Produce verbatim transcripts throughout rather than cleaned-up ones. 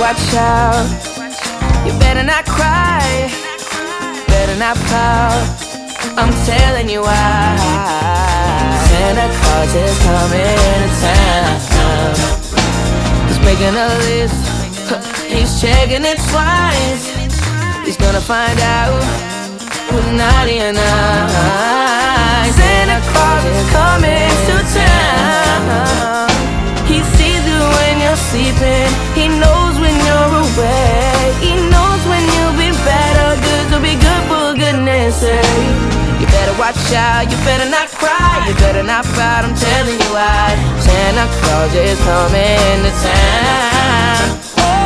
watch out. You better not cry, better not pout. I'm telling you why. Santa Claus is coming to town. He's making a list, he's checking it twice. He's gonna find out who's naughty and nice. Santa Claus is coming to town. He sees you when you're sleeping, he knows when you're awake, he knows when you've been bad or good, so be good for goodness sake. You better watch out, you better not cry, you better not pout, I'm telling you why. Santa Claus is coming to town.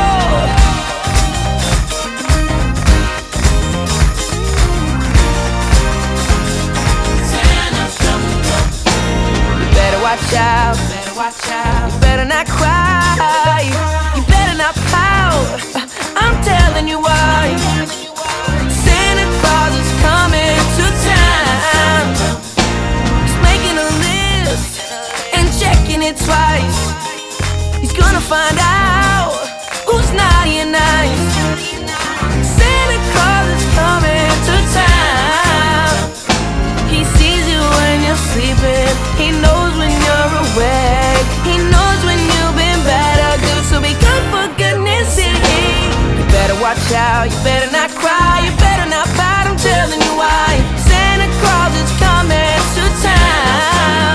Watch out, better watch out. You better not cry, you better not pout, I'm telling you why. Santa Claus is coming to town. He's making a list and checking it twice. He's gonna find out who's naughty and nice. Santa Claus is coming to town. He sees you when you're sleeping, he knows when you're awake, he knows when you've been bad or good, so be good for goodness sake. You better watch out, you better not cry, you better not pout, I'm telling you why. Santa Claus is coming to town.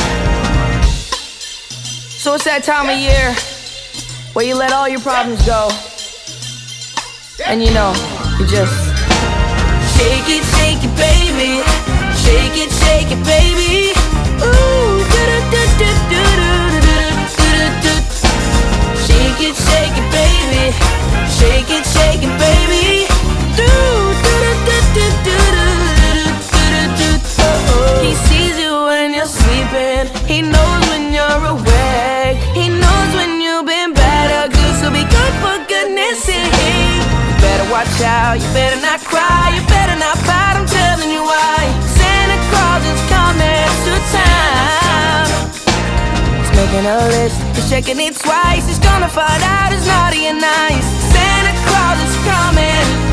So it's that time of year where you let all your problems go, and you know, you just shake it, shake it, baby. Shake it, shake it, baby. Ooh, do-do-do-do-do-do-do-do-do-do. Shake it, shake it, baby. Shake it, shake it, baby. Do-do-do-do-do-do-do-do-do. He sees you when you're sleeping, he knows when you're awake, he knows when you've been bad or good, so be good for goodness sake. You better watch out, you better not cry, you better not pout, I'm telling you why. Santa Claus is coming to town. He's making a list, he's checking it twice. He's gonna find out who's naughty and nice. Santa Claus is coming